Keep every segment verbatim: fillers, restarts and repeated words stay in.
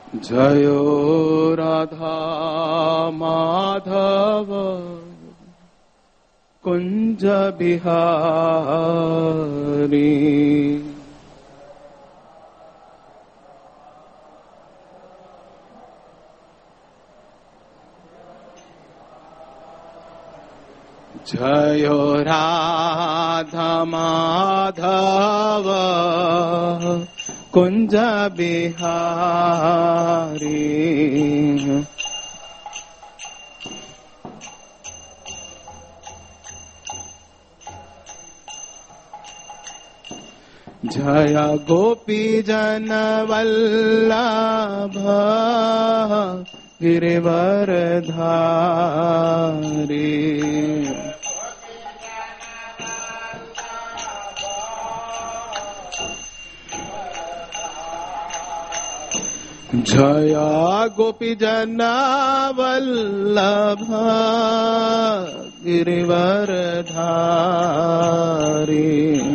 जयो राधा माधव कुंज बिहारी। जयो राधा माधव कुंज बिहारी। जय गोपी जन वल्लभ गिरिवर धारी। जय गोपी जन वल्लभ गिरिवर धारी।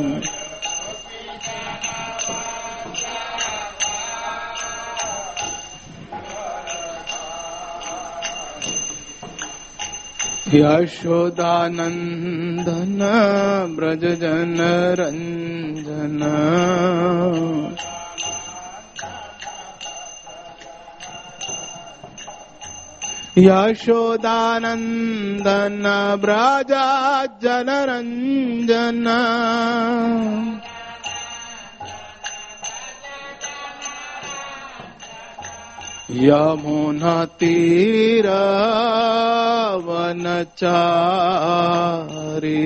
यशोदानंदन ब्रज जन रंजन। यशोदानंदन ब्रज जन रंजन। यमुना तीर वनचारी।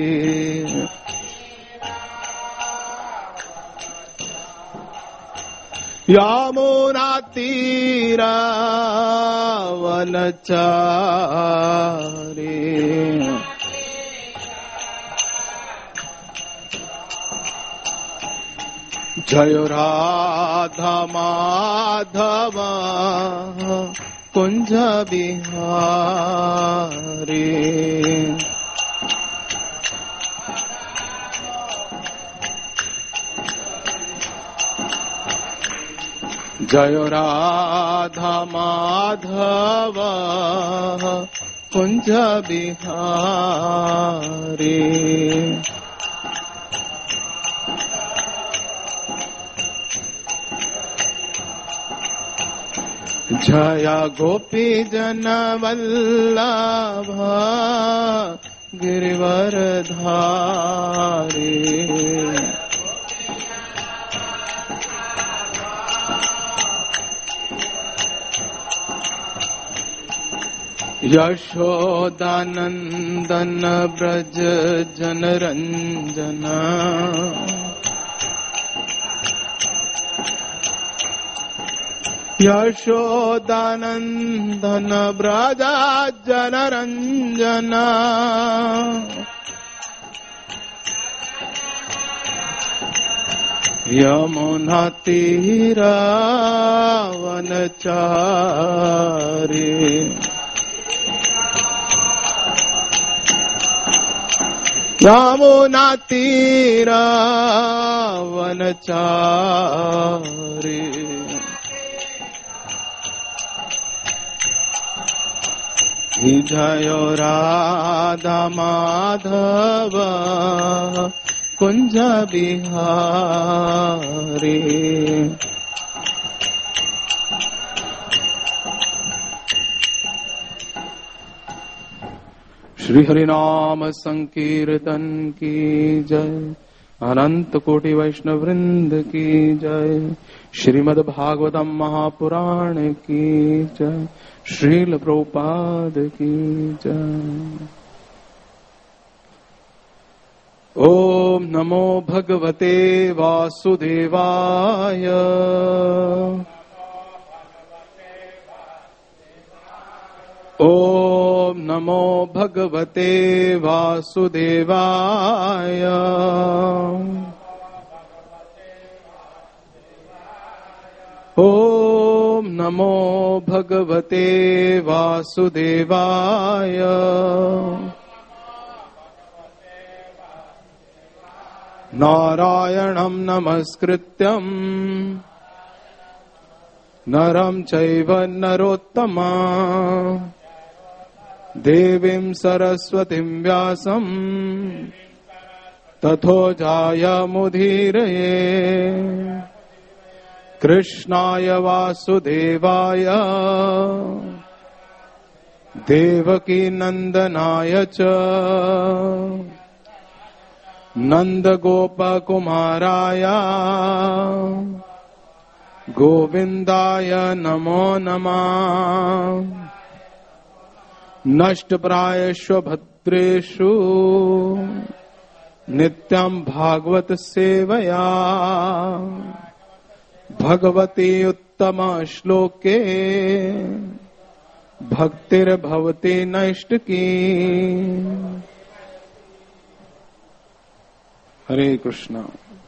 यमुना तीर वनचारी। जय राधा माधव कुंज बिहारी। जय राधा माधव कुंज बिहारी। जय गोपी जन वल्लभ गिरिवर धारी। यशोदानंदन ब्रज जन रंजन। यशोदानंदन ब्रज जन रंजन। यमुना तीर वनचारी। यमुना तीर वनचारी। जय राधा माधव कुंज बिहारी। श्री हरिनाम संकीर्तन की जय। अनंत कोटि वैष्णव वृंद की जय। श्रीमद् भागवतम महापुराण की जय। श्रील प्रभुपाद की जय। ओम नमो भगवते वासुदेवाय। ओम नमो भगवते वासुदेवाय। ओम नमो भगवते वासुदेवाय। नारायणं नमस्कृत्यं नरं चैव नरोत्तमा देवीं सरस्वतीं व्यासं ततो जायमुदीरये कृष्णाय वासुदेवाय देवकी नंदनाय च नंदगोपकुमाराय गोविंदाय नमो नमः। नष्टप्रायेषु भद्रेषु नित्यं भागवत सेवया भगवती उत्तम श्लोके भक्तिर्भवति नैष्टिकी। हरे Krishna.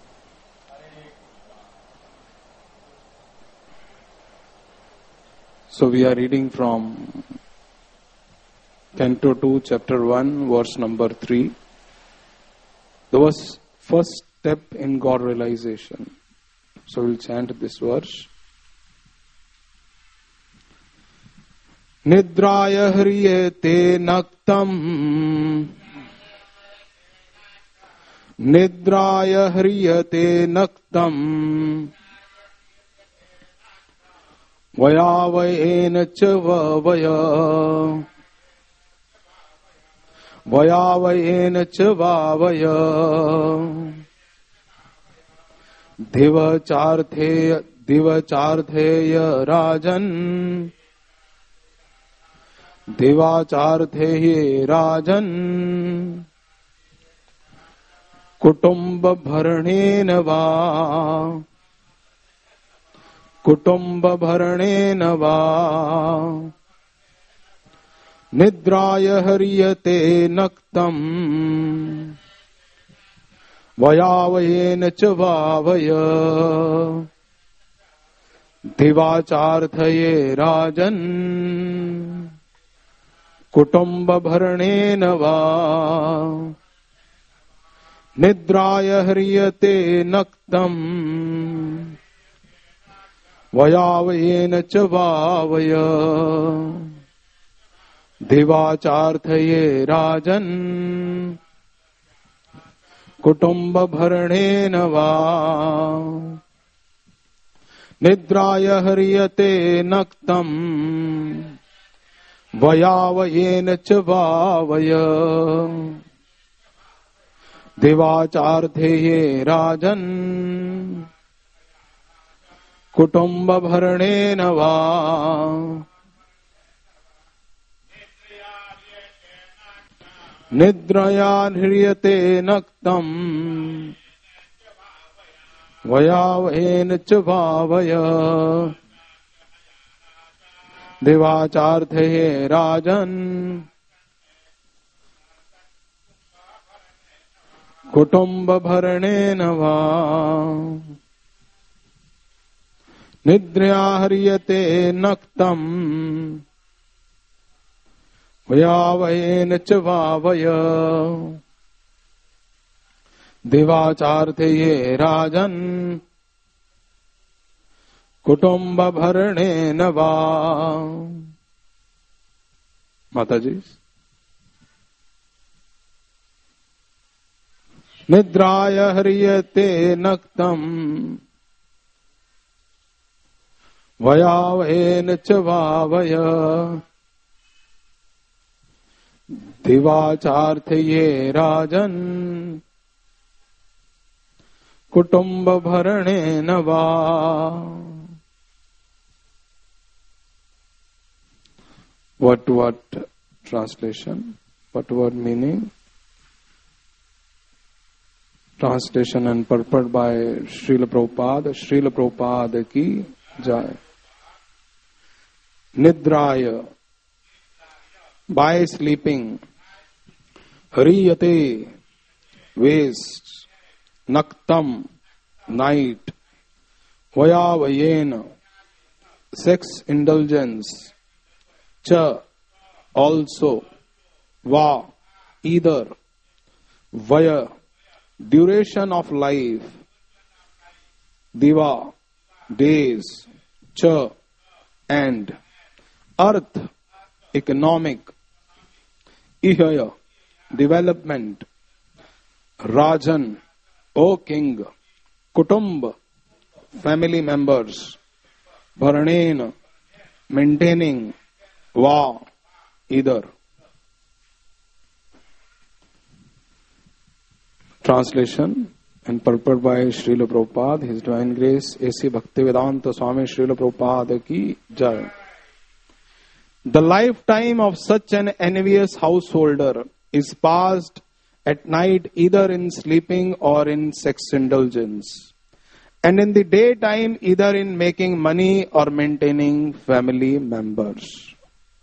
So we are reading from Canto two, Chapter one, verse number three. The was first step in God realization. So we'll chant this verse. Nidraya hriyate naktam Nidraya hriyate naktam Vayavayena cha vavaya Vayavayena cha vavaya Divachartheya Divachartheya Rajan Divachartheya Rajan Kutumba bharnena va Kutumba bharnena va Nidraya hriyate naktam Vayavayena cha vavaya Divacharthaye rajan Kutumba bharnena va Nidraya hriyate naktam Vayavayena cha vavaya Divacharthaye rajan Kutumba bharnena va Nidraya hriyate naktam Vayavayena cha vavaya Divachartheye rajan Kutumba bharnena va Nidraya hriyate naktam Vayavayena cha vavaya Divachartheye rajan Kutumba bharnena va Nidraya hriyate naktam Vayavayena cha vavaya Divachartheye rajan Kutumba bharnena va. Mataji. Nidraya hriyate naktam Vayavayena cha vavaya Divacharthye rajan Kutumba bharnena va. What what translation? What word meaning? Translation and purport by Srila Prabhupada. Srila Prabhupada ki jai. Nidraya, by sleeping. Hriyate, waste. Naktam, night. Vayavayena, sex indulgence. Cha, also. Va, either. Vaya, duration of life. Diva, days. Cha, and earth, economic, ihaya, development, Rajan, O king, Kutumb, family members, Bharnen, maintaining, Va, either. Translation and purport by Srila Prabhupada, His Divine Grace, A C Bhaktivedanta Swami Srila Prabhupada ki Jai. The lifetime of such an envious householder is passed at night either in sleeping or in sex indulgence, and in the daytime either in making money or maintaining family members.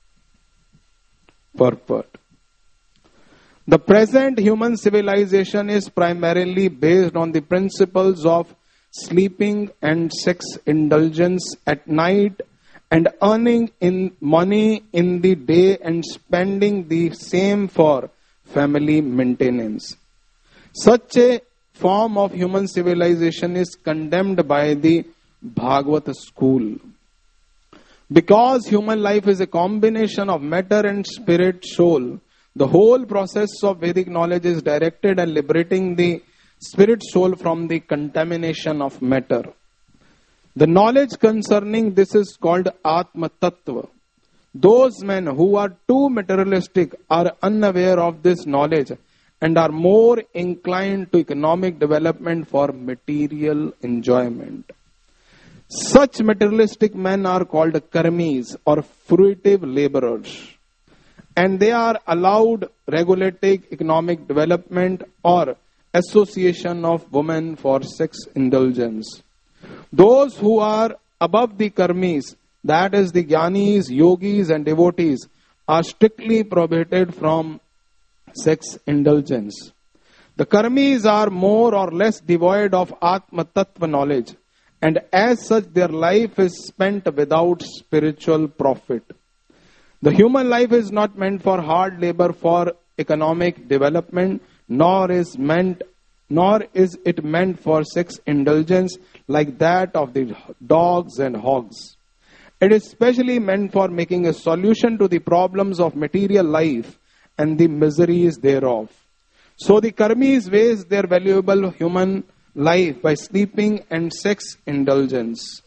Purport. The present human civilization is primarily based on the principles of sleeping and sex indulgence at night and earning in money in the day and spending the same for family maintenance. Such a form of human civilization is condemned by the Bhagavad school. Because human life is a combination of matter and spirit soul, the whole process of Vedic knowledge is directed at liberating the spirit soul from the contamination of matter. The knowledge concerning this is called Atma Tattva. Those men who are too materialistic are unaware of this knowledge and are more inclined to economic development for material enjoyment. Such materialistic men are called karmis or fruitive laborers, and they are allowed regulating economic development or association of women for sex indulgence. Those who are above the karmis, that is the jnanis, yogis and devotees, are strictly prohibited from sex indulgence. The karmis are more or less devoid of Atma Tattva knowledge, and as such their life is spent without spiritual profit. The human life is not meant for hard labor for economic development, nor is meant, nor is it meant for sex indulgence like that of the dogs and hogs. It is specially meant for making a solution to the problems of material life and the miseries thereof. So the karmis waste their valuable human life by sleeping and sex indulgence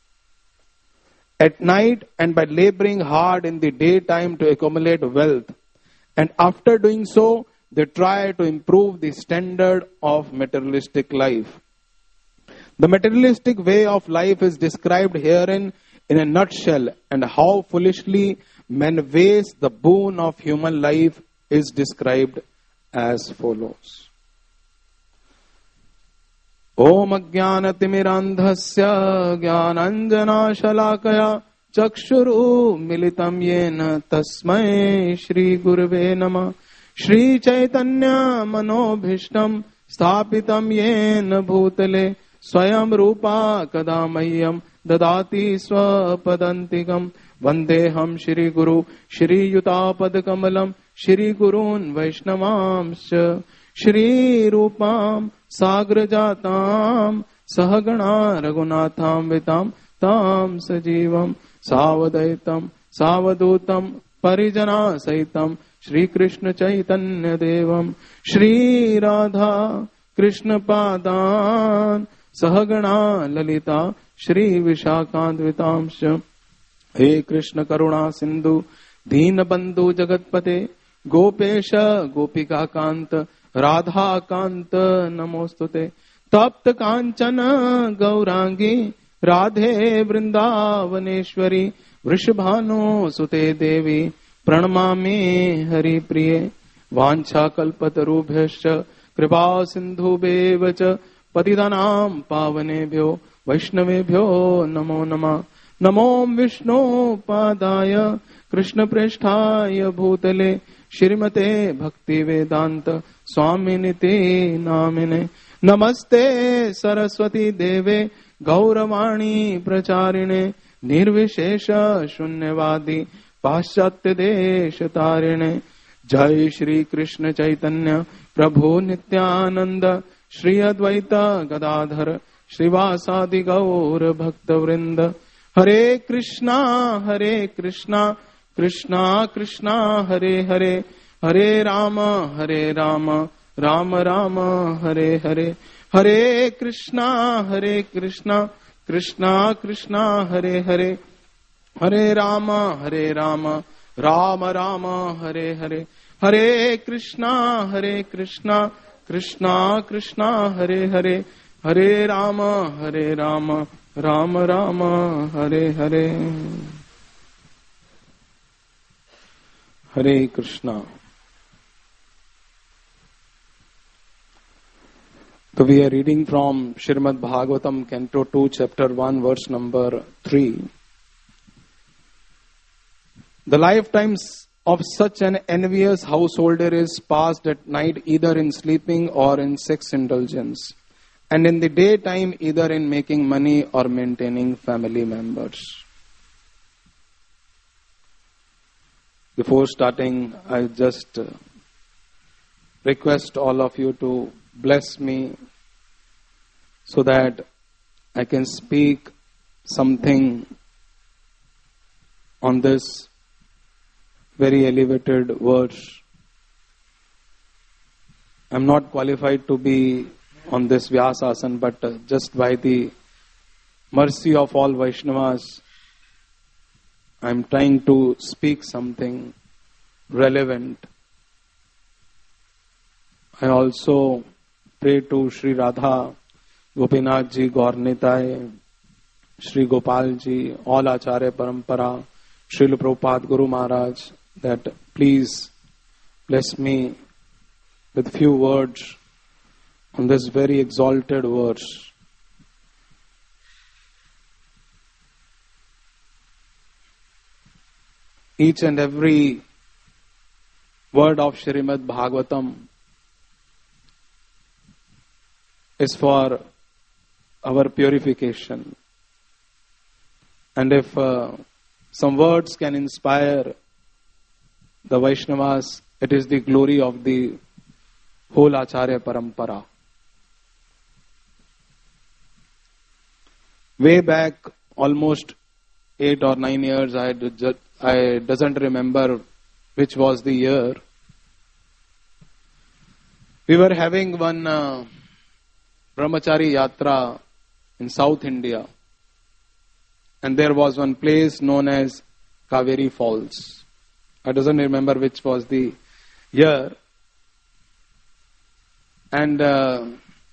at night and by laboring hard in the daytime to accumulate wealth. And after doing so, they try to improve the standard of materialistic life. The materialistic way of life is described herein in a nutshell, and how foolishly men waste the boon of human life is described as follows. Om Ajnanatimirandhasya Jnananjana Shalakaya Chakshuru Militam Yena Tasmai Shri Gurave Namah Shri Chaitanya Manobhishtam Sthapitam Yena Bhutale Swayam Rupa Kadamayam Dadati Swapadantikam Vandeham Shri Guru Shri Yutapad Kamalam Shri Gurun Vaishnavamscha Shri Rupam Sagrajatam Sahagana Raghunatham Vitam Tam Sajivam Savadaitam Savadutam Parijana Saitam Shri Krishna Chaitanya Devam Shri Radha Krishna Padan Sahagana Lalita Shri Vishakantvitamsha He Krishna Karuna Sindhu Deen Bandhu Jagatpate Gopesha Gopika Kanta Radha Kanta Namostute Tapta Kanchana Gaurangi Radhe Vrindavaneshwari Vrishabhano Sute Devi Pranamami Hari Priye Vancha Kalpatarubhyascha Kripa Sindhu Bevacha Patidanam Pavanebhyo Vaishnavebhyo Namo Nama Namo Vishnu Padaya Krishna Presthaya Bhutale Shrimate Bhakti Vedanta Swaminite Namine Namaste Saraswati Deve Gauravani Pracharine Nirvishesha Shunyavadi Paschatya Deshatarine Jai Shri Krishna Chaitanya Prabhu Nityananda Shri Advaita Gadadhar Shrivasadi Gaur Bhakta Vrinda Hare Krishna, Hare Krishna, Krishna Krishna, Hare Hare, Hare Rama, Hare Rama, Rama Rama, Hare Hare, Hare Krishna, Hare Krishna, Krishna Krishna, Hare Hare, Hare Rama, Hare Rama, Rama Rama, Hare Hare, Hare Krishna, Hare Krishna, Krishna Krishna, Hare Hare, Hare Rama, Hare Rama, Rama Rama, Hare Hare. Hare Krishna. So we are reading from Srimad Bhagavatam, Canto two, Chapter one, verse number three. The lifetimes of such an envious householder is passed at night either in sleeping or in sex indulgence, and in the daytime either in making money or maintaining family members. Before starting, I just request all of you to bless me so that I can speak something on this very elevated verse. I am not qualified to be on this Vyasasana, but uh, just by the mercy of all Vaishnavas, I am trying to speak something relevant. I also pray to Sri Radha, Gopinath Ji, Gaurnitai, Sri Gopal Ji, all Acharya Parampara, Srila Prabhupada Guru Maharaj, that please bless me with few words on this very exalted verse. Each and every word of Srimad Bhagavatam is for our purification. And if uh, some words can inspire the Vaishnavas, it is the glory of the whole Acharya Parampara. Way back, almost eight or nine years, I, ju- I doesn't remember which was the year. We were having one uh, Brahmachari Yatra in South India. And there was one place known as Kaveri Falls. I doesn't remember which was the year. And uh,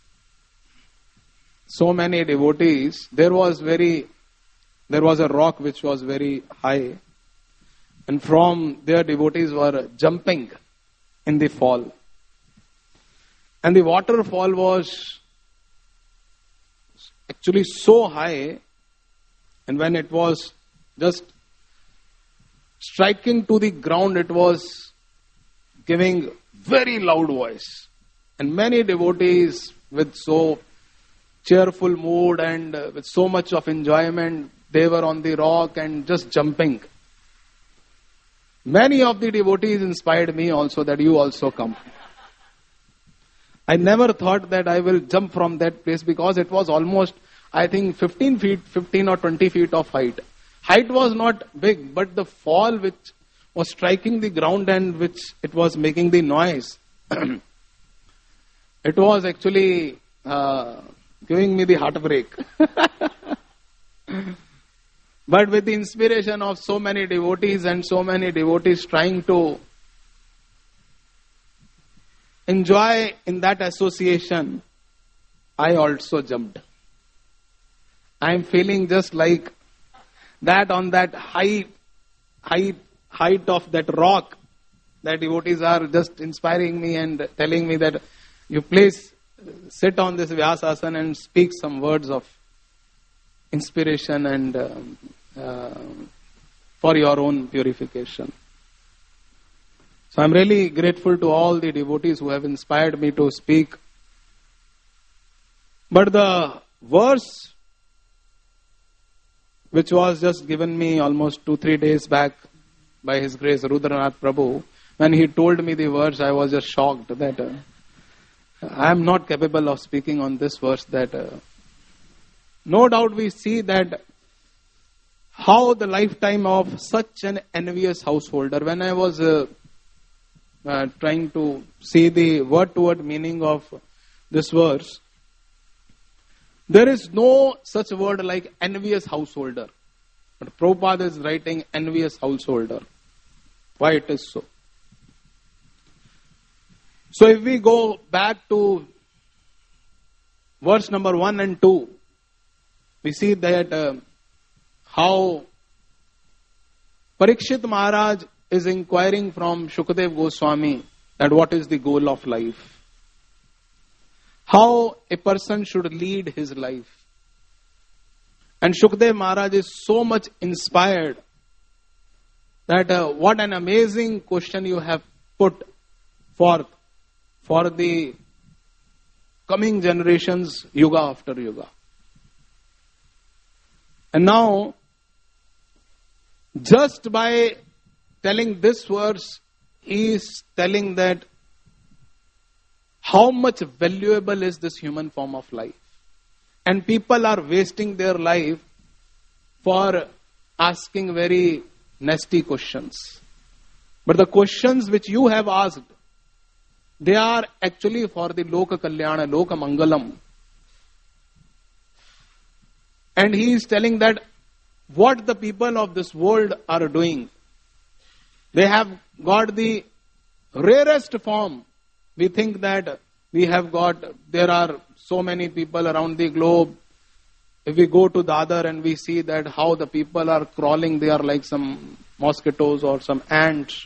so many devotees, there was very, there was a rock which was very high. And from there devotees were jumping in the fall. And the waterfall was actually so high, and when it was just striking to the ground, it was giving very loud voice. And many devotees with so cheerful mood and with so much of enjoyment, they were on the rock and just jumping. Many of the devotees inspired me also that you also come. I never thought that I will jump from that place because it was almost, I think, fifteen feet, fifteen or twenty feet of height. Height was not big, but the fall which was striking the ground and which it was making the noise, it was actually uh, giving me the heartbreak. But with the inspiration of so many devotees and so many devotees trying to enjoy in that association, I also jumped. I am feeling just like that on that high, high height of that rock. That devotees are just inspiring me and telling me that you please sit on this Vyasasana and speak some words of inspiration and uh, uh, for your own purification. So I'm really grateful to all the devotees who have inspired me to speak. But the verse which was just given me almost two, three days back by His Grace Rudranath Prabhu, when he told me the verse, I was just shocked that uh, I am not capable of speaking on this verse. That uh, no doubt we see that how the lifetime of such an envious householder, when I was uh, uh, trying to see the word-to-word meaning of this verse, there is no such word like envious householder. But Prabhupada is writing envious householder. Why it is so? So if we go back to verse number one and two, we see that uh, how Parikshit Maharaj is inquiring from Shukadev Goswami that what is the goal of life. How a person should lead his life. And Shukadev Maharaj is so much inspired that uh, what an amazing question you have put forth for the coming generations, yuga after yuga. And now, just by telling this verse, he is telling that how much valuable is this human form of life. And people are wasting their life for asking very nasty questions. But the questions which you have asked, they are actually for the Loka Kalyana, Loka Mangalam. And he is telling that what the people of this world are doing, they have got the rarest form. We think that we have got, there are so many people around the globe. If we go to Dadar and we see that how the people are crawling, they are like some mosquitoes or some ants.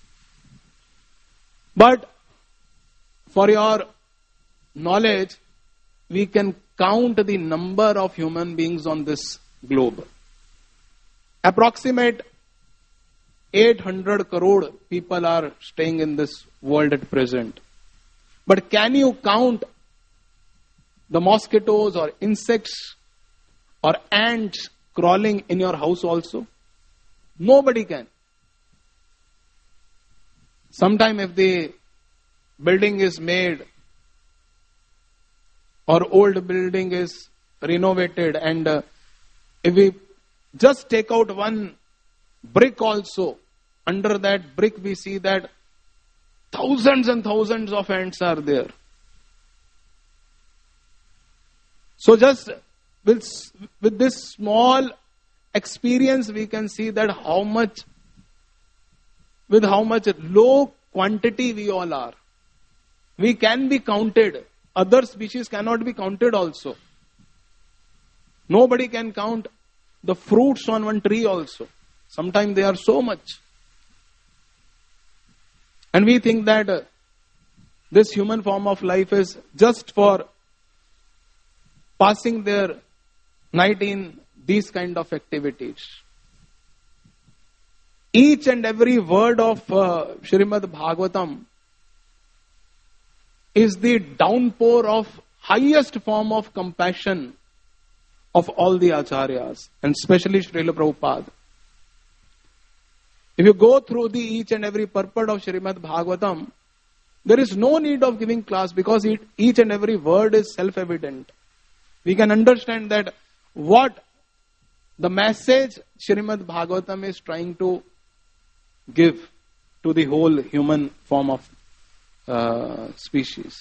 But for your knowledge, we can count the number of human beings on this globe. Approximate eight hundred crore people are staying in this world at present. But can you count the mosquitoes or insects or ants crawling in your house also? Nobody can. Sometime if the building is made or old building is renovated and uh, if we just take out one brick also, under that brick we see that thousands and thousands of ants are there. So just with, with this small experience we can see that how much, with how much low quantity we all are. We can be counted. Other species cannot be counted also. Nobody can count the fruits on one tree also. Sometimes they are so much. And we think that uh, this human form of life is just for passing their night in these kind of activities. Each and every word of uh, Srimad Bhagavatam is the downpour of highest form of compassion of all the acharyas, and especially Srila Prabhupada. If you go through the each and every purport of Srimad Bhagavatam, there is no need of giving class because it, each and every word is self-evident. We can understand that what the message Srimad Bhagavatam is trying to give to the whole human form of uh, species.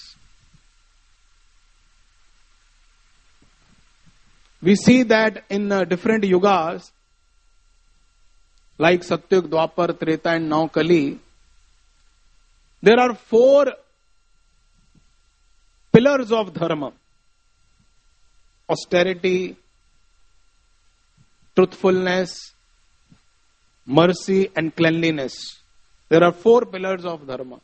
We see that in uh, different yugas, like Satyug, Dwapar, Treta and now Kali, there are four pillars of dharma. Austerity, truthfulness, mercy and cleanliness. There are four pillars of dharma.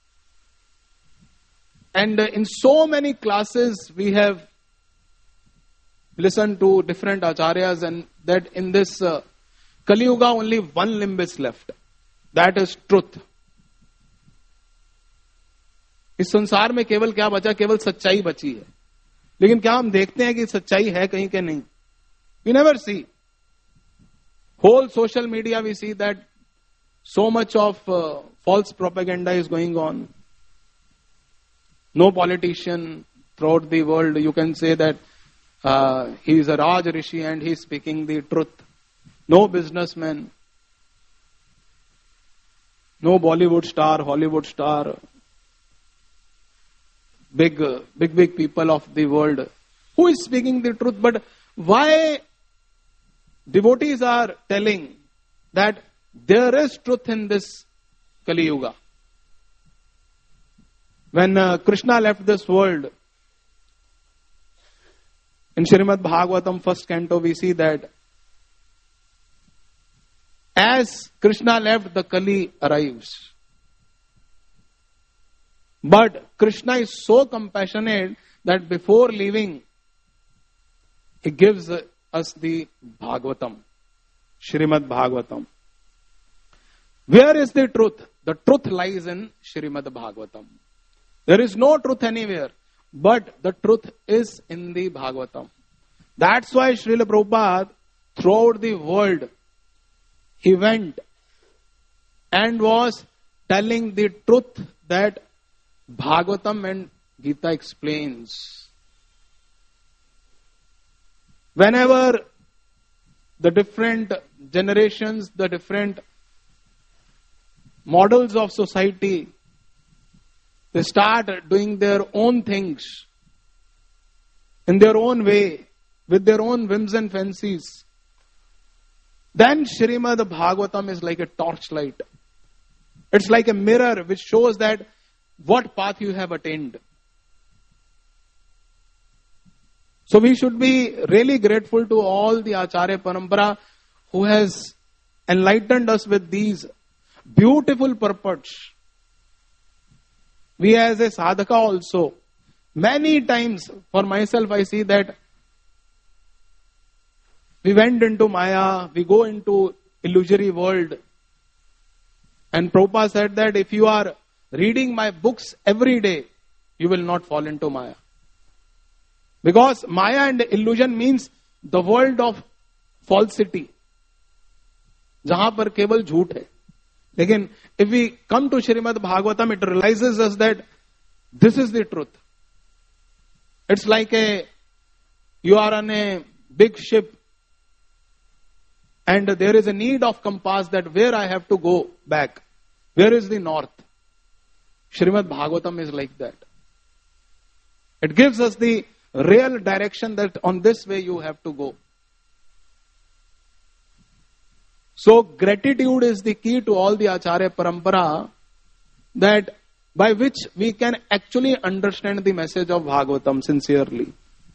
And uh, in so many classes we have listened to different acharyas and that in this uh, Kali Yuga only one limb is left. That is truth. इस संसार में केवल क्या बचा, केवल सच्चाई बची है. लेकिन क्या हम देखते हैं कि सच्चाई है कहीं के नहीं? We never see. Whole social media we see that so much of uh, false propaganda is going on. No politician throughout the world, you can say that uh, he is a Raj Rishi and he is speaking the truth. no businessman, no Bollywood star, Hollywood star, big, uh, big, big people of the world who is speaking the truth. But why devotees are telling that there is truth in this Kali Yuga? When uh, Krishna left this world, in Srimad Bhagavatam first canto we see that as Krishna left, the Kali arrives. But Krishna is so compassionate that before leaving, he gives us the Bhagavatam, Srimad Bhagavatam. Where is the truth? The truth lies in Srimad Bhagavatam. There is no truth anywhere, but the truth is in the Bhagavatam. That's why Srila Prabhupada, throughout the world, he went and was telling the truth that Bhagavatam and Gita explains. Whenever the different generations, the different models of society, they start doing their own things in their own way, with their own whims and fancies, then Srimad Bhagavatam is like a torchlight. It's like a mirror which shows that what path you have attained. So we should be really grateful to all the Acharya Parampara who has enlightened us with these beautiful purports. We as a sadhaka also, many times for myself I see that we went into Maya, we go into illusory world. And Prabhupada said that if you are reading my books every day, you will not fall into Maya. Because Maya and illusion means the world of falsity. जहां पर केवल झूठ है. लेकिन if we come to Srimad Bhagavatam, it realizes us that this is the truth. It's like a, you are on a big ship and there is a need of compass that where I have to go back. Where is the north? Srimad Bhagavatam is like that. It gives us the real direction that on this way you have to go. So gratitude is the key to all the Acharya Parampara, that by which we can actually understand the message of Bhagavatam sincerely.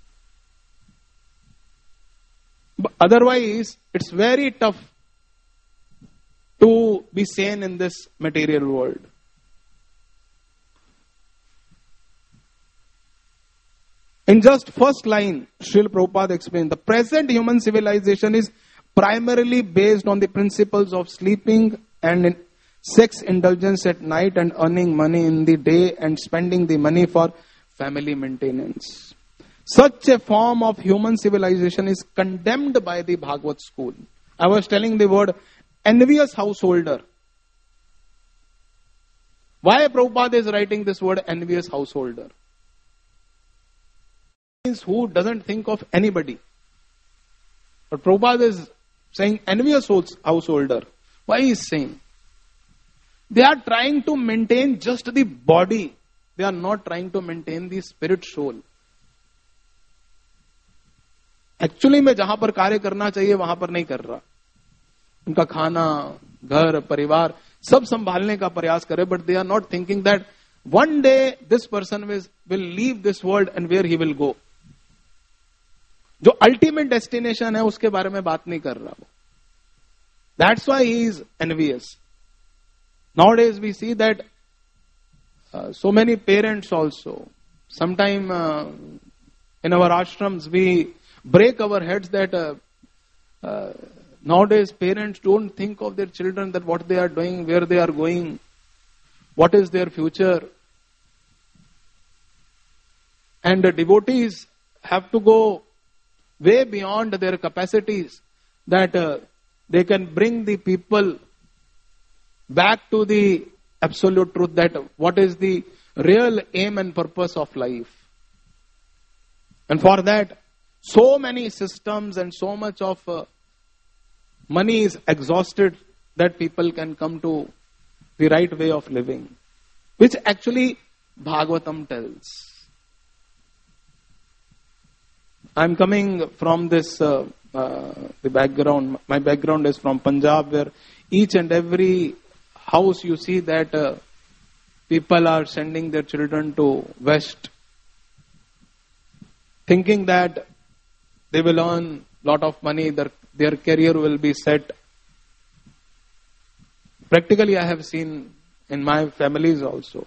But otherwise, it's very tough to be sane in this material world. In just first line, Srila Prabhupada explained, the present human civilization is primarily based on the principles of sleeping and in sex indulgence at night and earning money in the day and spending the money for family maintenance. Such a form of human civilization is condemned by the Bhagavad school. I was telling the word envious householder. Why Prabhupada is writing this word envious householder? Means who doesn't think of anybody. But Prabhupada is saying envious householder. Why he is saying? They are trying to maintain just the body. They are not trying to maintain the spirit soul. Actually मैं जहां पर कार्य करना चाहिए वहां पर नहीं कर रहा. उनका खाना, घर, परिवार सब संभालने का प्रयास करे, but they are not thinking that one day this person will, will leave this world and where he will go. जो अल्टीमेट डेस्टिनेशन है उसके बारे में बात नहीं कर रहा वो. That's why he is envious. Nowadays we see that uh, so many parents also, sometime uh, in our ashrams we break our heads that uh, uh, nowadays parents don't think of their children, that what they are doing, where they are going, what is their future. And the devotees have to go way beyond their capacities, that uh, they can bring the people back to the absolute truth, that what is the real aim and purpose of life. And for that, so many systems and so much of uh, money is exhausted, that people can come to the right way of living, which actually Bhagavatam tells. I'm coming from this, uh, uh, the background, my background is from Punjab, where each and every house you see that uh, people are sending their children to West, thinking that they will earn lot of money, their, their career will be set. Practically I have seen in my families also.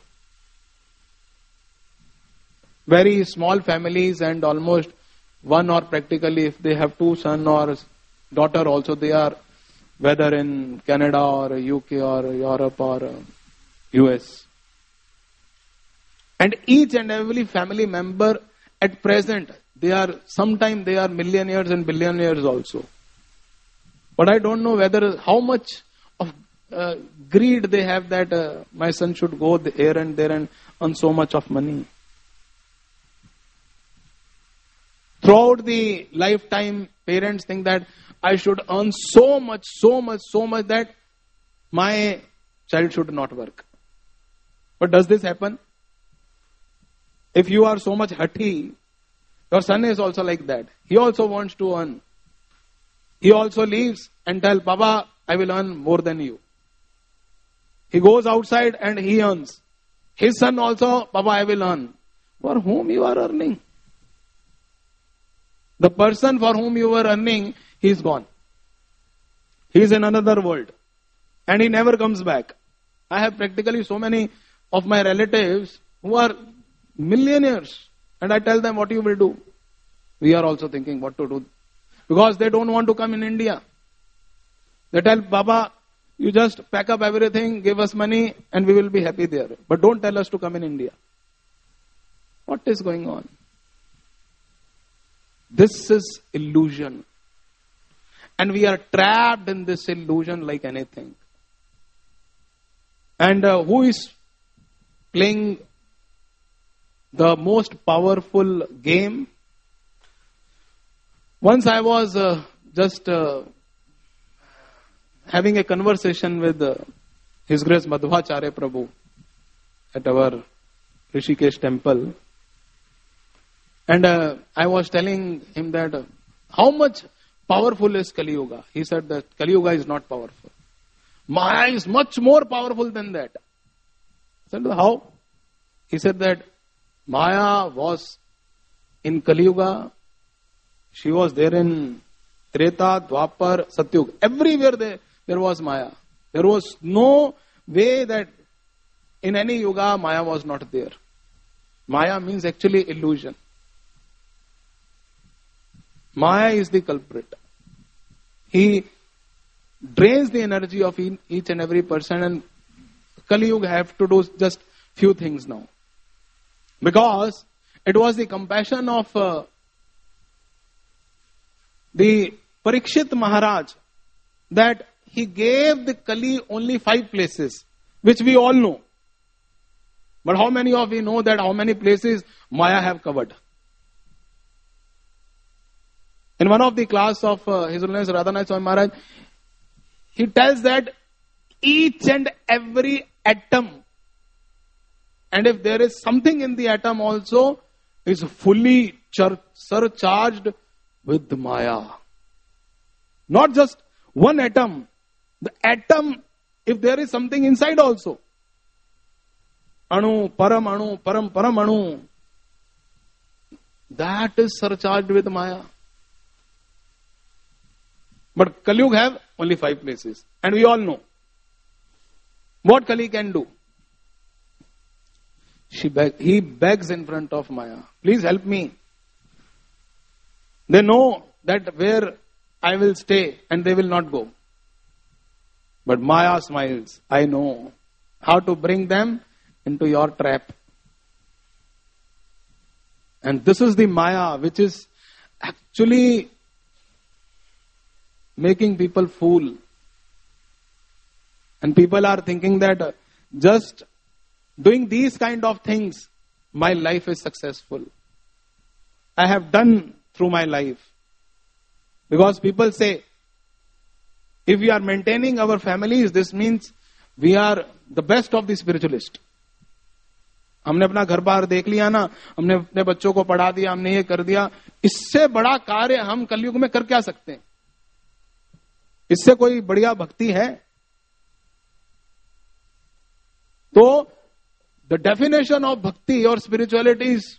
Very small families, and almost one, or practically if they have two son or daughter also, they are whether in Canada or U K or Europe or uh, U S. And each and every family member at present, they are, sometime they are millionaires and billionaires also. But I don't know whether, how much of uh, greed they have that uh, my son should go here and there and earn so much of money. Throughout the lifetime, parents think that I should earn so much, so much, so much that my child should not work. But does this happen? If you are so much haughty, your son is also like that. He also wants to earn. He also leaves and tells, Papa, I will earn more than you. He goes outside and he earns. His son also, Papa, I will earn. For whom you are earning? The person for whom you were earning, he is gone. He is in another world. And he never comes back. I have practically so many of my relatives who are millionaires. And I tell them, what you will do? We are also thinking what to do. Because they don't want to come in India. They tell, Baba, you just pack up everything, give us money, and we will be happy there. But don't tell us to come in India. What is going on? This is illusion. And we are trapped in this illusion like anything. And uh, who is playing the most powerful game? Once I was uh, just uh, having a conversation with uh, His Grace Madhvacharya Prabhu at our Rishikesh temple. And uh, I was telling him that uh, how much powerful is Kali Yuga? He said that Kali Yuga is not powerful. Maya is much more powerful than that. I said, how? He said that Maya was in Kali Yuga. She was there in Treta, Dwapar, Satyug. Everywhere there, there was Maya. There was no way that in any Yuga Maya was not there. Maya means actually illusion. Maya is the culprit. He drains the energy of each and every person, and Kali Yuga have to do just few things now. Because it was the compassion of uh, the Parikshit Maharaj that he gave the Kali only five places, which we all know. But how many of you know that how many places Maya have covered? In one of the class of uh, His Holiness Radhanath Swami Maharaj, he tells that each and every atom, and if there is something in the atom also, is fully chur- surcharged with Maya. Not just one atom. The atom, if there is something inside also. Anu, Param Anu, Param Param Anu. That is surcharged with Maya. But Kali Yuga have only five places. And we all know what Kali can do. She beg, he begs in front of Maya, please help me. They know that where I will stay and they will not go. But Maya smiles. I know how to bring them into your trap. And this is the Maya which is actually making people fool. And people are thinking that just doing these kind of things, my life is successful. I have done through my life. Because people say, If we are maintaining our families, this means we are the best of the spiritualist. हमने अपना घर बार देख लिया ना, हमने अपने बच्चों को पढ़ा दिया, हमने ये कर दिया, इससे बड़ा कार्य हम कलयुग में कर क्या सकते हैं? इससे कोई बढ़िया भक्ति है? तो the definition of bhakti or spirituality is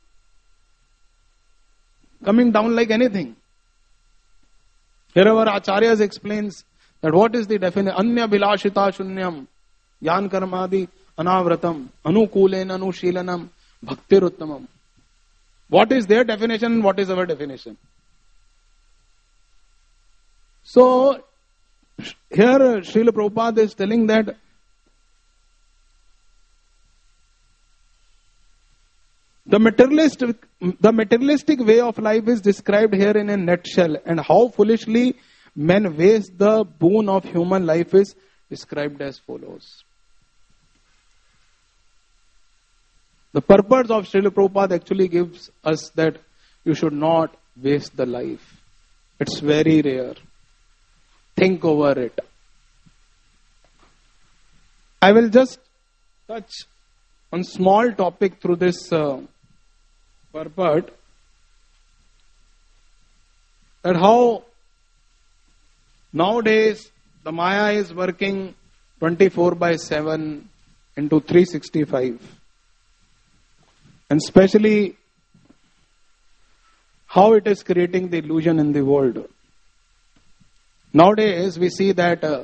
coming down like anything. Here our acharyas explains that what is the definition? Anya bilashita shunyam yan karmadi anavratam anukulen anushilanam bhaktiruttamam. What is their definition and what is our definition? So here Srila Prabhupada is telling that The materialistic, the materialistic way of life is described here in a nutshell, and how foolishly men waste the boon of human life is described as follows. The purpose of Srila Prabhupada actually gives us that you should not waste the life. It's very rare. Think over it. I will just touch on small topic through this uh, purport, that how nowadays the Maya is working twenty-four by seven into three sixty-five, and especially how it is creating the illusion in the world. Nowadays we see that uh,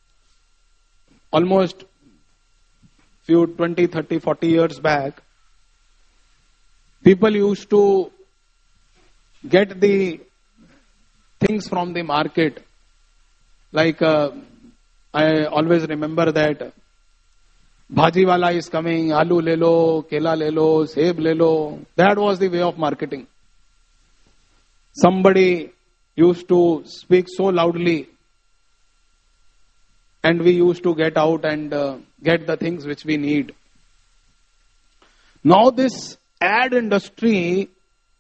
almost few twenty, thirty, forty years back, people used to get the things from the market. Like uh, I always remember that bhaji wala is coming, aloo le lo, kela le lo, seb le lo. That was the way of marketing. Somebody used to speak so loudly, and we used to get out and uh, get the things which we need. Now this ad industry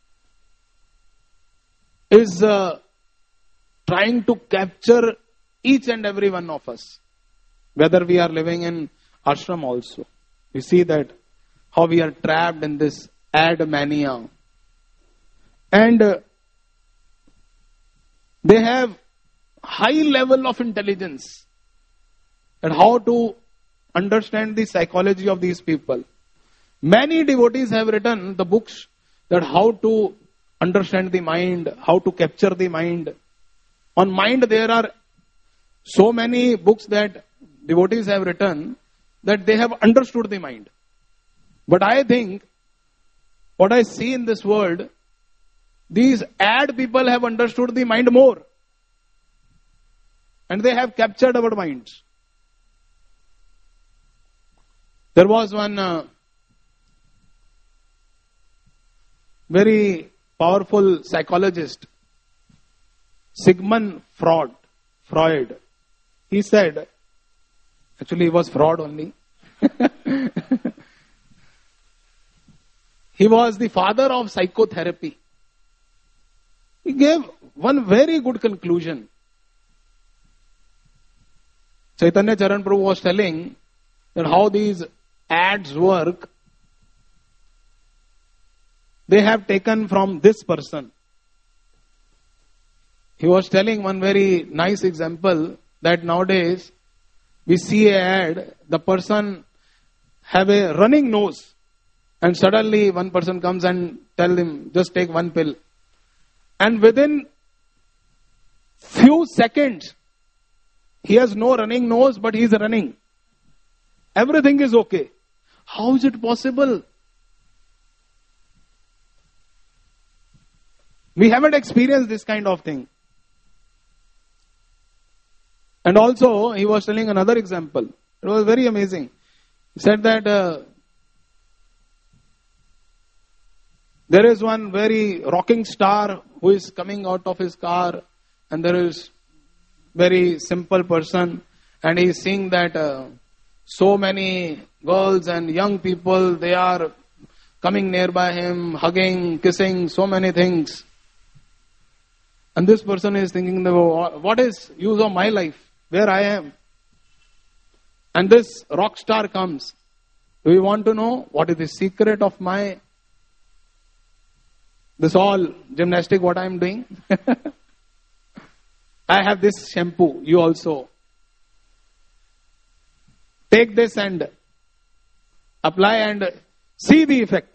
is uh, trying to capture each and every one of us, whether we are living in ashram also. We see that how we are trapped in this ad mania. And uh, they have high level of intelligence and how to understand the psychology of these people. Many devotees have written the books that how to understand the mind, how to capture the mind. On mind there are so many books that devotees have written that they have understood the mind. But I think what I see in this world, these ad people have understood the mind more. And they have captured our minds. There was one uh, very powerful psychologist, Sigmund Freud. Freud. He said, actually he was fraud only. He was the father of psychotherapy. He gave one very good conclusion. Chaitanya Charan Prabhu was telling that how these ads work. They have taken from this person. He was telling one very nice example that nowadays we see an ad, the person have a running nose, and suddenly one person comes and tell him, just take one pill. And within few seconds, he has no running nose, but he is running. Everything is okay. How is it possible? We haven't experienced this kind of thing. And also, he was telling another example. It was very amazing. He said that uh, there is one very rocking star who is coming out of his car, and there is very simple person, and he is seeing that uh, so many girls and young people, they are coming nearby him, hugging, kissing, so many things. And this person is thinking, what is use of my life? Where I am? And this rock star comes. Do you want to know what is the secret of my this all gymnastic what I am doing? I have this shampoo. You also. Take this and apply and see the effect.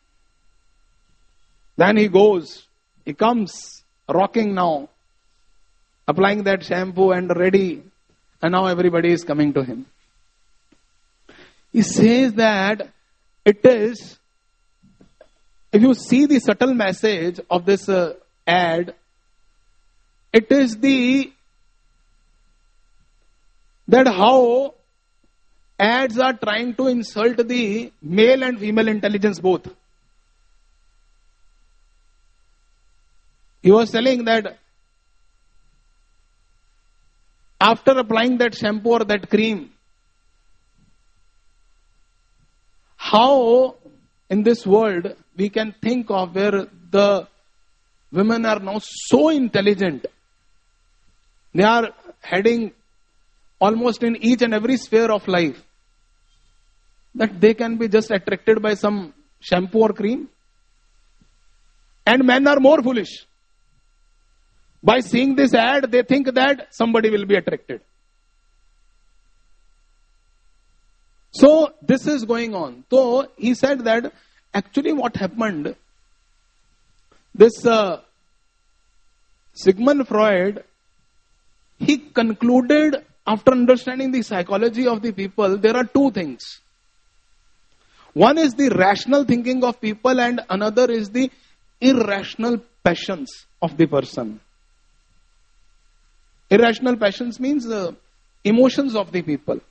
Then he goes. He comes rocking now. Applying that shampoo and ready. And now everybody is coming to him. He says that it is, if you see the subtle message of this uh, ad, it is the, that how ads are trying to insult the male and female intelligence both. He was telling that after applying that shampoo or that cream, how in this world we can think of where the women are now so intelligent. They are heading almost in each and every sphere of life, that they can be just attracted by some shampoo or cream. And men are more foolish. By seeing this ad, they think that somebody will be attracted. So this is going on. So he said that actually what happened, this uh, Sigmund Freud, he concluded after understanding the psychology of the people, there are two things. One is the rational thinking of people and another is the irrational passions of the person. Irrational passions means uh, emotions of the people.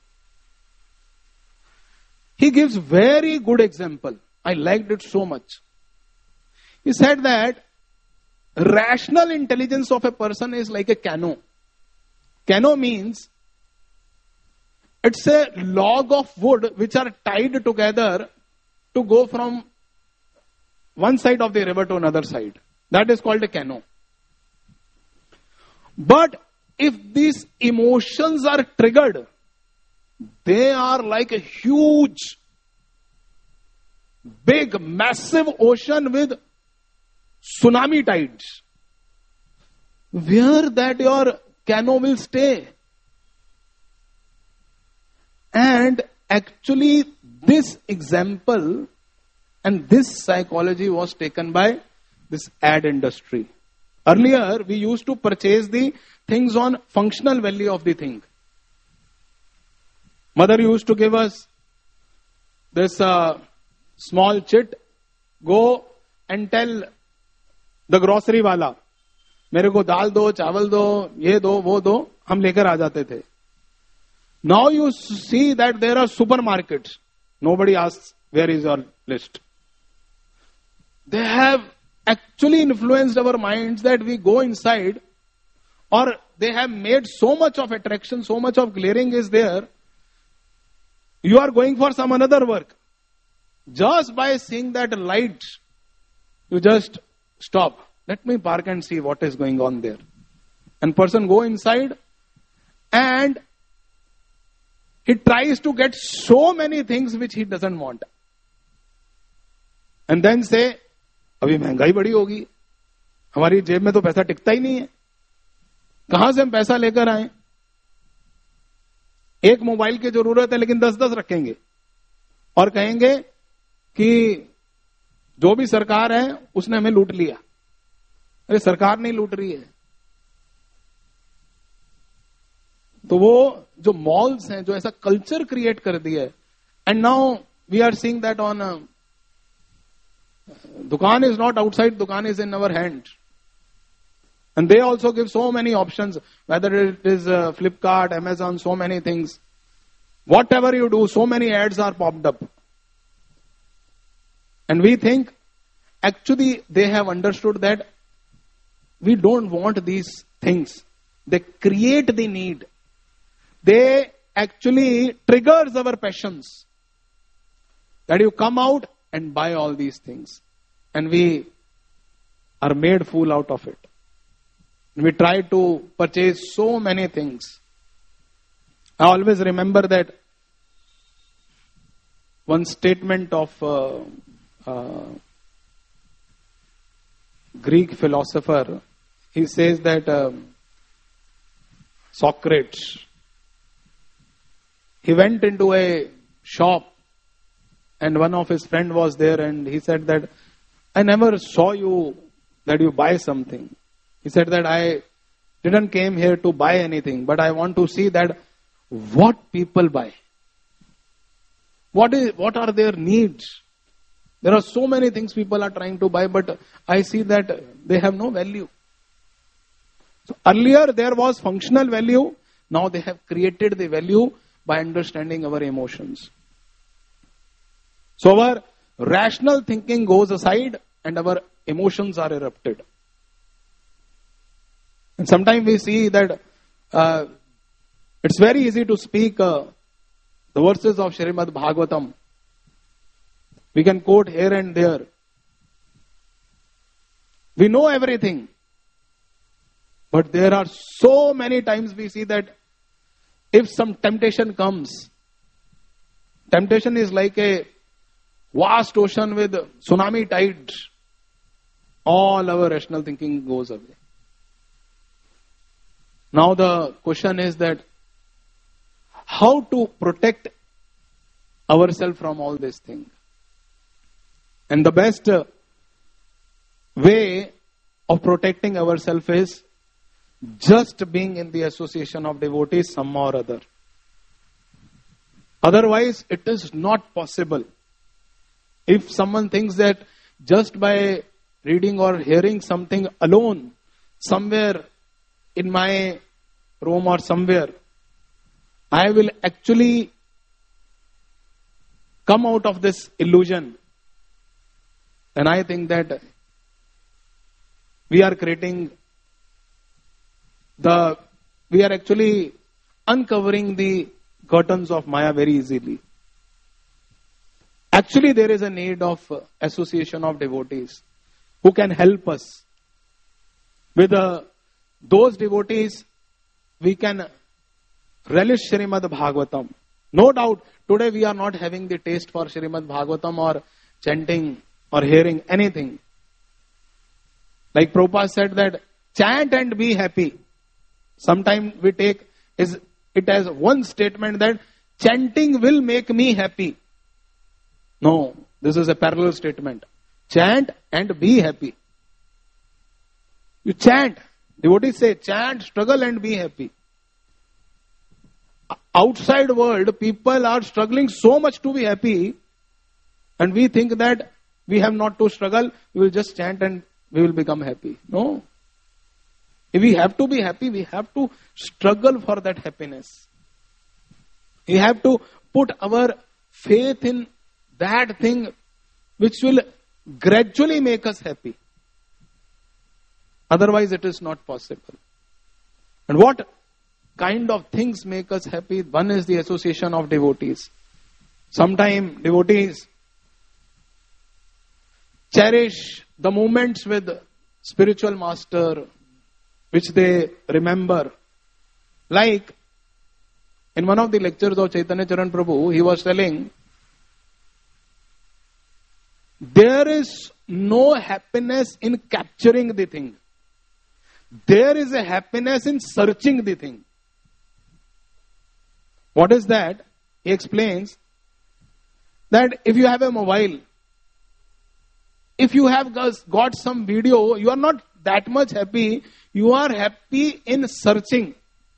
He gives very good example. I liked it so much. He said that rational intelligence of a person is like a canoe. Canoe means it's a log of wood which are tied together to go from one side of the river to another side. That is called a canoe. But if these emotions are triggered, they are like a huge, big, massive ocean with tsunami tides. Where that your canoe will stay. And actually this example and this psychology was taken by this ad industry. Earlier we used to purchase the things on functional value of the thing. Mother used to give us this uh, small chit, go and tell the grocery wala, मेरे को दाल दो, चावल दो, ये दो, वो दो, हम लेकर आ जाते थे. Now you see that there are supermarkets. Nobody asks, where is your list? They have actually influenced our minds that we go inside, or they have made so much of attraction, so much of glaring is there. You are going for some another work. Just by seeing that light, you just stop. Let me park and see what is going on there. And person go inside and he tries to get so many things which he doesn't want. And then say, अभी महंगाई बड़ी होगी, हमारी जेब में तो पैसा टिकता ही नहीं है, कहां से हम पैसा लेकर आए? एक मोबाइल की जरूरत है लेकिन दस दस रखेंगे और कहेंगे कि जो भी सरकार है उसने हमें लूट लिया. अरे सरकार नहीं लूट रही है. तो वो जो मॉल्स हैं जो ऐसा कल्चर क्रिएट कर दिया है, and now we are seeing that on दुकान इज नॉट आउटसाइड, दुकान is in our hand. And they also give so many options, whether it is uh, Flipkart, Amazon, so many things. Whatever you do, so many ads are popped up. And we think, actually they have understood that we don't want these things. They create the need. They actually triggers our passions. That you come out and buy all these things. And we are made fool out of it. We try to purchase so many things. I always remember that one statement of uh, uh, Greek philosopher. He says that uh, Socrates, he went into a shop and one of his friend was there and he said that, I never saw you that you buy something. He said that I didn't came here to buy anything, but I want to see that what people buy. What is, what are their needs? There are so many things people are trying to buy, but I see that they have no value. So earlier there was functional value. Now they have created the value by understanding our emotions. So our rational thinking goes aside and our emotions are erupted. And sometimes we see that uh, it's very easy to speak uh, the verses of Srimad Bhagavatam. We can quote here and there. We know everything. But there are so many times we see that if some temptation comes, temptation is like a vast ocean with tsunami tides. All our rational thinking goes away. Now the question is that how to protect ourselves from all these things. And the best way of protecting ourselves is just being in the association of devotees some or other. Otherwise, it is not possible. If someone thinks that just by reading or hearing something alone, somewhere in my room or somewhere, I will actually come out of this illusion. And I think that we are creating the, we are actually uncovering the curtains of Maya very easily. Actually, there is a need of association of devotees who can help us. With uh, those devotees, we can relish Srimad Bhagavatam. No doubt, today we are not having the taste for Srimad Bhagavatam or chanting or hearing anything. Like Prabhupada said that, chant and be happy. Sometimes we take is it as one statement that chanting will make me happy. No, this is a parallel statement. Chant and be happy. You chant. Devotees say, chant, struggle and be happy. Outside world, people are struggling so much to be happy, and we think that we have not to struggle, we will just chant and we will become happy. No. If we have to be happy, we have to struggle for that happiness. We have to put our faith in that thing which will gradually make us happy. Otherwise, it is not possible. And what kind of things make us happy? One is the association of devotees. Sometimes devotees cherish the moments with spiritual master which they remember. Like in one of the lectures of Chaitanya Charan Prabhu, he was telling, there is no happiness in capturing the thing. There is a happiness in searching the thing. What is that? He explains that if you have a mobile, if you have got some video, you are not that much happy. You are happy in searching.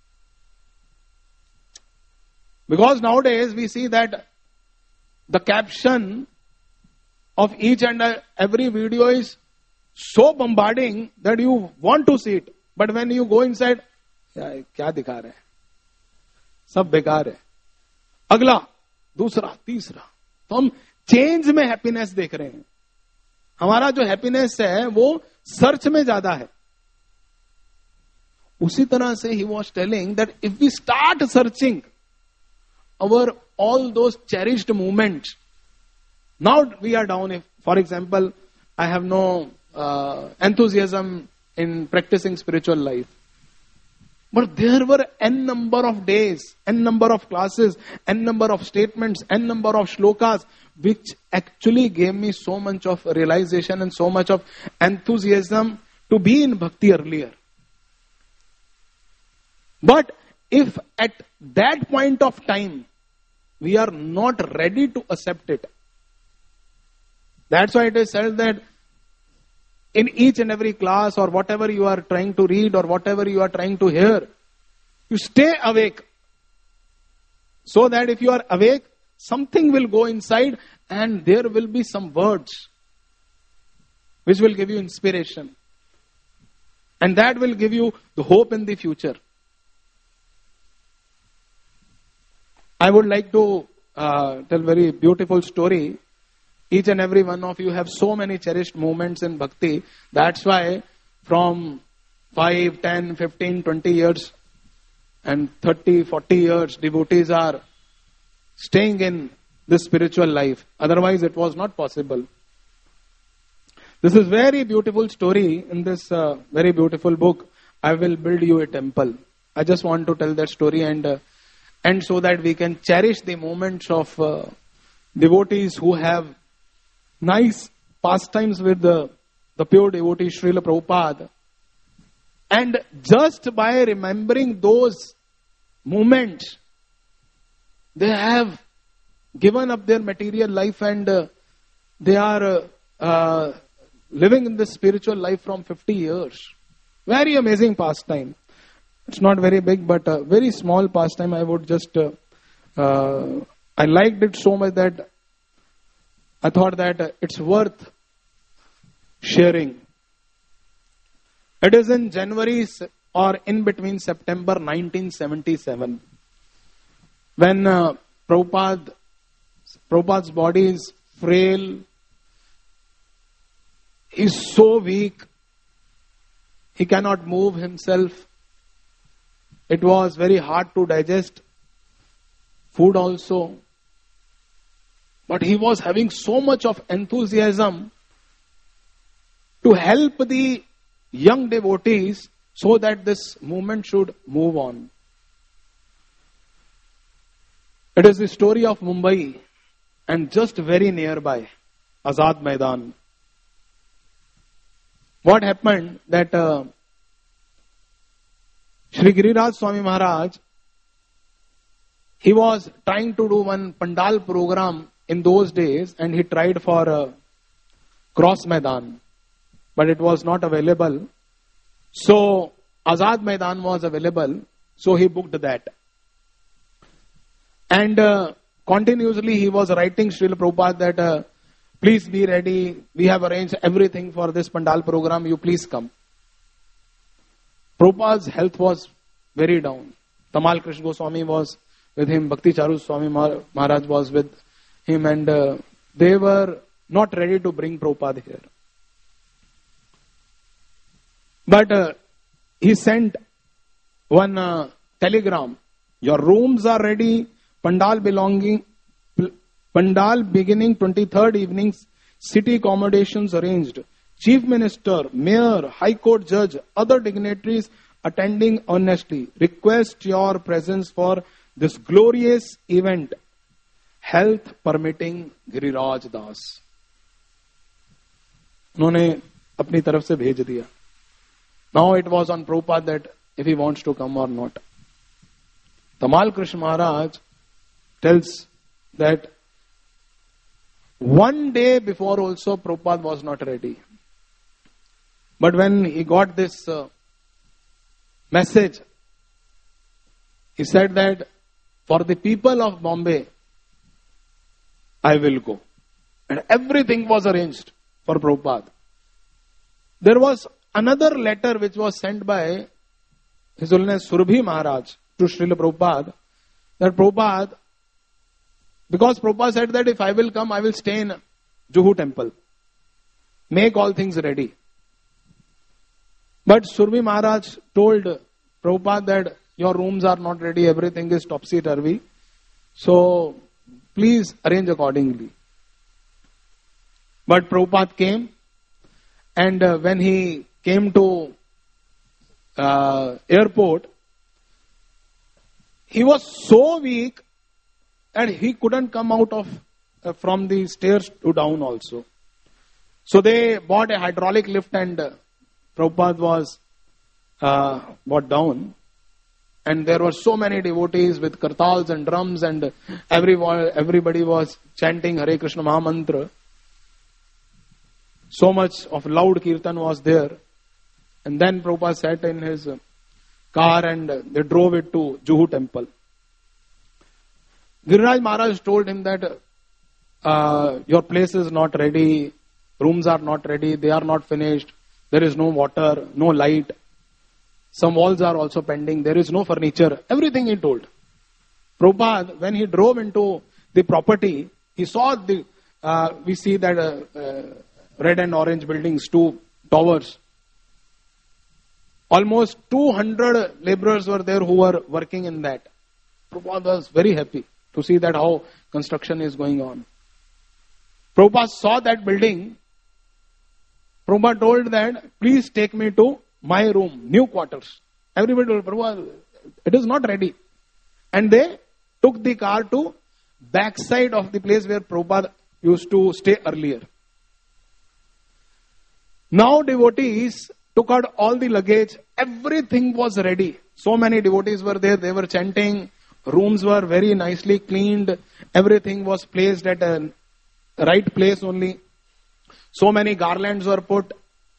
Because nowadays we see that the caption of each and every video is so bombarding that you want to see it. But when you go inside, क्या दिखा रहे हैं? सब बेकार है. अगला, दूसरा, तीसरा. तो हम चेंज में हैप्पीनेस देख रहे हैं. हमारा जो हैप्पीनेस है वो सर्च में ज्यादा है. उसी तरह से he was telling that if we start searching our all those cherished moments, now we are down. If, for example, I have no uh, enthusiasm in practicing spiritual life. But there were n number of days, n number of classes, n number of statements, n number of shlokas, which actually gave me so much of realization and so much of enthusiasm to be in bhakti earlier. But if at that point of time, we are not ready to accept it. That's why it is said that in each and every class or whatever you are trying to read or whatever you are trying to hear, you stay awake. So that if you are awake, something will go inside and there will be some words which will give you inspiration. And that will give you the hope in the future. I would like to uh, tell a very beautiful story. Each and every one of you have so many cherished moments in bhakti. That's why from five, ten, fifteen, twenty years and thirty, forty years, devotees are staying in this spiritual life. Otherwise, it was not possible. This is very beautiful story in this uh, very beautiful book, I Will Build You a Temple. I just want to tell that story and, uh, and so that we can cherish the moments of uh, devotees who have nice pastimes with the, the pure devotee Srila Prabhupada. And just by remembering those moments, they have given up their material life and uh, they are uh, uh, living in this spiritual life from fifty years. Very amazing pastime. It's not very big, but a very small pastime. I would just, uh, uh, I liked it so much that I thought that it's worth sharing. It is in January or in between September nineteen seventy-seven. When uh, Prabhupada, Prabhupada's body is frail, he's so weak, he cannot move himself. It was very hard to digest food also. But he was having so much of enthusiasm to help the young devotees so that this movement should move on. It is the story of Mumbai and just very nearby, Azad Maidan. What happened that uh, Shri Giriraj Swami Maharaj, he was trying to do one Pandal program in those days and he tried for a Cross Maidan, but it was not available. So Azad Maidan was available, so he booked that. And uh, continuously he was writing Srila Prabhupada that uh, please be ready, we have arranged everything for this Pandal program, you please come. Prabhupada's health was very down. Tamal Krishna Goswami was with him, Bhakti Charu Swami Maharaj was with him, and uh, they were not ready to bring Prabhupada here. But uh, he sent one uh, telegram. Your rooms are ready. Pandal belonging, Pandal beginning twenty-third evenings. City accommodations arranged. Chief Minister, Mayor, High Court Judge, other dignitaries attending earnestly. Request your presence for this glorious event. Health permitting, Giriraj Das. उन्होंने अपनी तरफ से भेज दिया. Now it was on Prabhupada that if he wants to come or not. Tamal Krishna Maharaj tells that one day before also Prabhupada was not ready. But when he got this uh, message, he said that for the people of Bombay, I will go. And everything was arranged for Prabhupada. There was another letter which was sent by His Holiness Surabhi Maharaj to Srila Prabhupada, that Prabhupada, because Prabhupada said that if I will come, I will stay in Juhu temple. Make all things ready. But Surabhi Maharaj told Prabhupada that your rooms are not ready, everything is topsy-turvy. So, please arrange accordingly. But Prabhupada came, and uh, when he came to uh, airport, he was so weak and he couldn't come out of uh, from the stairs to down also. So they bought a hydraulic lift and uh, Prabhupada was uh, brought down. And there were so many devotees with kartals and drums and everyone, everybody was chanting Hare Krishna Mahamantra. So much of loud kirtan was there. And then Prabhupada sat in his car and they drove it to Juhu temple. Giriraj Maharaj told him that uh, your place is not ready, rooms are not ready, they are not finished, there is no water, no light. Some walls are also pending. There is no furniture. Everything he told. Prabhupada, when he drove into the property, he saw the, uh, we see that uh, uh, red and orange buildings, two towers. Almost two hundred laborers were there who were working in that. Prabhupada was very happy to see that how construction is going on. Prabhupada saw that building. Prabhupada told that, please take me to my room, new quarters. Everybody told Prabhupada, it is not ready. And they took the car to backside of the place where Prabhupada used to stay earlier. Now devotees took out all the luggage. Everything was ready. So many devotees were there. They were chanting. Rooms were very nicely cleaned. Everything was placed at a right place only. So many garlands were put.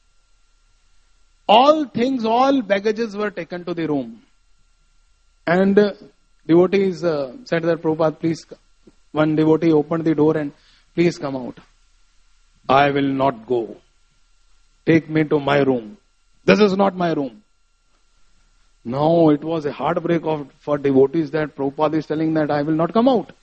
All things, all baggages were taken to the room. And uh, devotees uh, said that, Prabhupada, please, one devotee opened the door and, please come out. I will not go. Take me to my room. This is not my room. Now it was a heartbreak of, for devotees that Prabhupada is telling that I will not come out.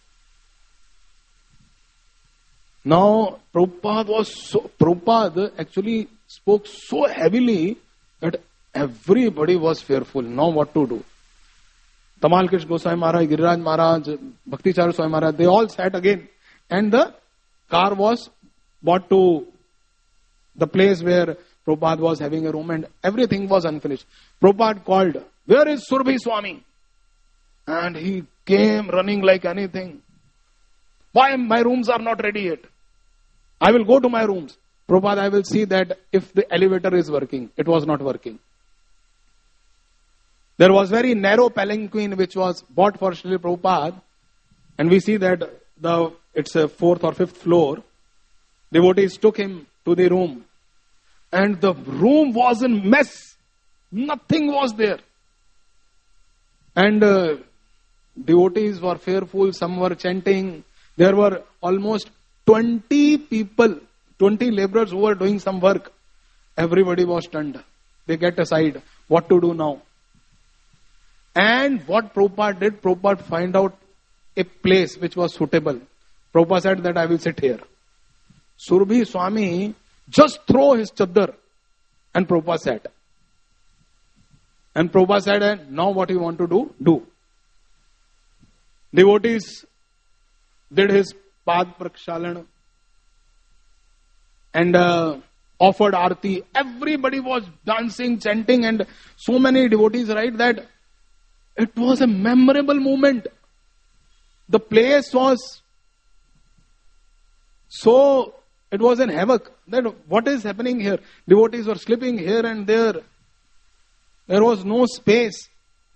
Now Prabhupada was so, Prabhupada actually spoke so heavily that everybody was fearful. Now what to do? Tamal Krish Goswami Maharaj, Giriraj Maharaj, Bhakti Charu Swami Maharaj, they all sat again. And the car was brought to the place where Prabhupada was having a room and everything was unfinished. Prabhupada called, where is Surbhi Swami? And he came running like anything. Why my rooms are not ready yet? I will go to my rooms. Prabhupada, I will see that if the elevator is working. It was not working. There was very narrow palanquin which was bought for Srila Prabhupada. And we see that the it's a fourth or fifth floor. Devotees took him to the room. And the room was in mess. Nothing was there. And uh, devotees were fearful. Some were chanting. There were almost twenty people, twenty laborers who were doing some work. Everybody was stunned. They get aside. What to do now? And what Prabhupada did, Prabhupada find out a place which was suitable. Prabhupada said that I will sit here. Surbhi Swami just throw his chadar. And Prabhupada sat. And Prabhupada said, now what you want to do? Do. Devotees did his Pad Prakshalan and uh, offered Aarti. Everybody was dancing, chanting, and so many devotees, right, that it was a memorable moment. The place was so, it was in havoc. That what is happening here? Devotees were sleeping here and there. There was no space.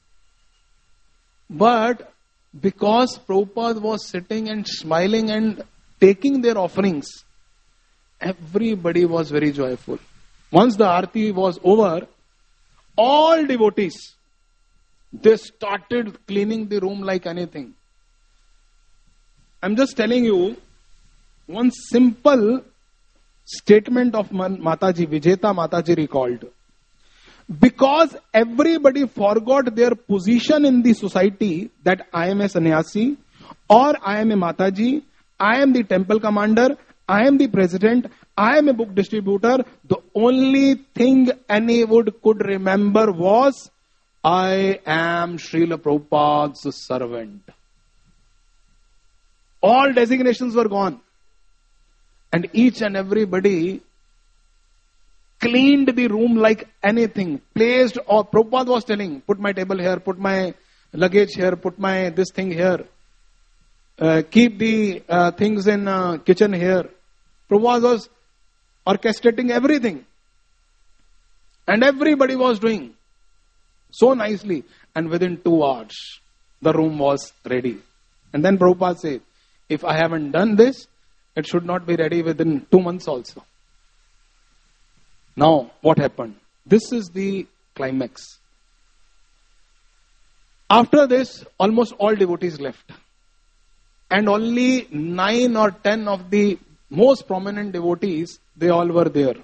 But because Prabhupada was sitting and smiling and taking their offerings, everybody was very joyful. Once the Aarti was over, all devotees, they started cleaning the room like anything. I'm just telling you one simple statement of Mataji, Vijeta Mataji recalled. Because everybody forgot their position in the society, that I am a sannyasi, or I am a Mataji, I am the temple commander, I am the president, I am a book distributor. The only thing any would could remember was, I am Srila Prabhupada's servant. All designations were gone. And each and everybody cleaned the room like anything, placed, or Prabhupada was telling, put my table here, put my luggage here, put my this thing here, uh, keep the uh, things in uh, kitchen here. Prabhupada was orchestrating everything. And everybody was doing so nicely. And within two hours, the room was ready. And then Prabhupada said, if I haven't done this, it should not be ready within two months also. Now, what happened? This is the climax. After this, almost all devotees left. And only nine or ten of the most prominent devotees, they all were there.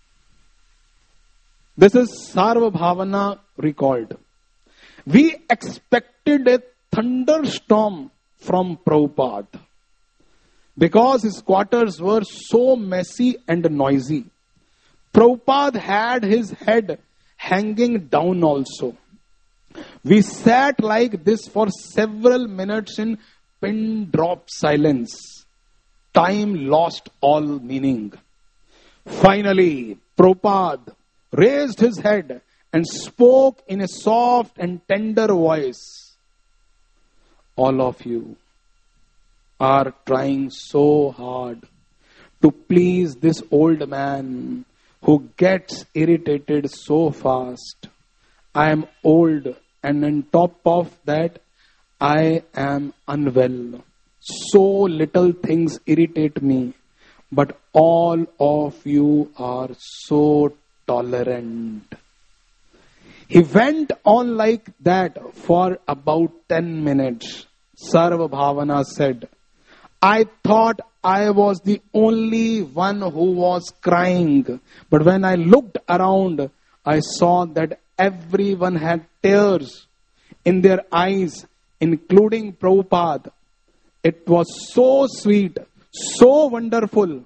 This is Sarva Bhavana recalled. We expected a thunderstorm from Prabhupada because his quarters were so messy and noisy. Prabhupada had his head hanging down also. We sat like this for several minutes in pin drop silence. Time lost all meaning. Finally, Prabhupada raised his head and spoke in a soft and tender voice. All of you are trying so hard to please this old man who gets irritated so fast. I am old, and on top of that, I am unwell. So little things irritate me, but all of you are so tolerant. He went on like that for about ten minutes. Sarva Bhavana said, I thought I was the only one who was crying. But when I looked around, I saw that everyone had tears in their eyes, including Prabhupada. It was so sweet, so wonderful.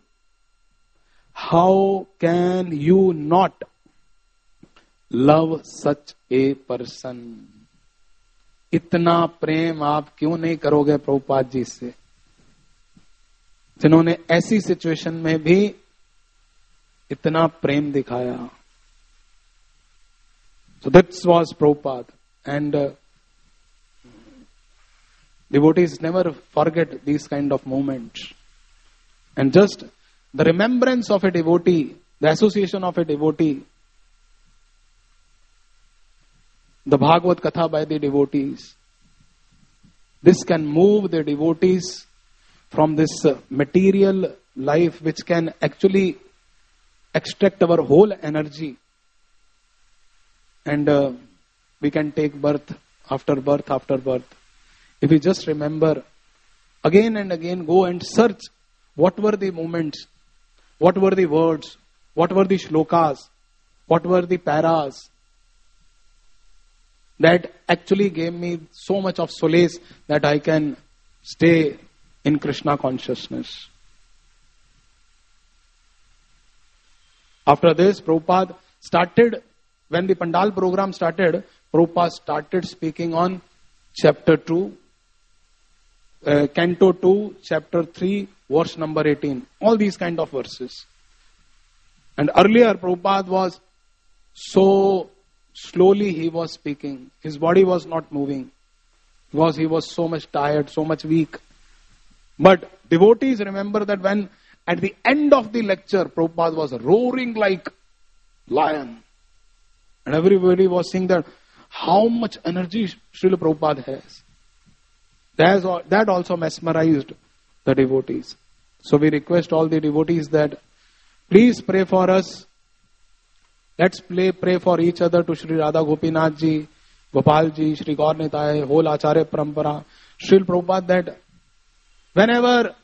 How can you not love such a person? इतना प्रेम आप क्यों नहीं करोगे प्रभुपाद जी से, जिन्होंने ऐसी situation में भी इतना प्रेम दिखाया. So that was Prabhupada. And uh, devotees never forget these kind of moments. And just the remembrance of a devotee, the association of a devotee, the Bhagavad Katha by the devotees, this can move the devotees from this uh, material life which can actually extract our whole energy. And uh, we can take birth after birth after birth. If we just remember, again and again go and search what were the moments, what were the words, what were the shlokas, what were the paras that actually gave me so much of solace that I can stay in Krishna consciousness. After this, Prabhupada started, when the Pandal program started, Prabhupada started speaking on chapter two, uh, canto two, chapter three, verse number eighteen. All these kind of verses. And earlier, Prabhupada was so slowly he was speaking. His body was not moving because he was so much tired, so much weak. But devotees remember that when at the end of the lecture, Prabhupada was roaring like lion. And everybody was saying that how much energy Srila Prabhupada has. That, that also mesmerized the devotees. So we request all the devotees that please pray for us. Let's play, pray for each other to Sri Radha Gopinath ji, Gopal ji, Sri Gaur Nitai, whole Acharya Parampara, Srila Prabhupada, that whenever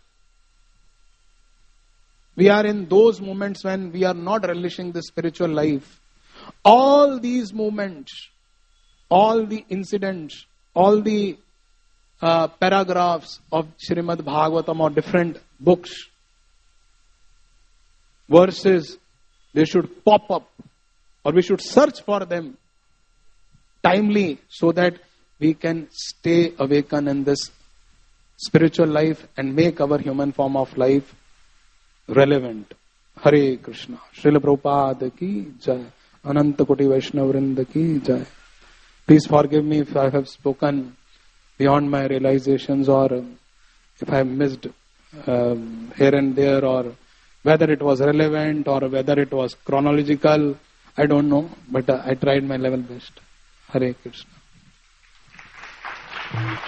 we are in those moments when we are not relishing the spiritual life, all these moments, all the incidents, all the uh, paragraphs of Srimad Bhagavatam or different books, verses, they should pop up, or we should search for them timely so that we can stay awakened in this spiritual life and make our human form of life relevant. Hare Krishna. Srila Prabhupada ki jai. Ananta Koti Vaishnava Vrinda ki jai. Please forgive me if I have spoken beyond my realizations, or if I have missed um, here and there, or whether it was relevant or whether it was chronological. I don't know, but uh, I tried my level best. Hare Krishna.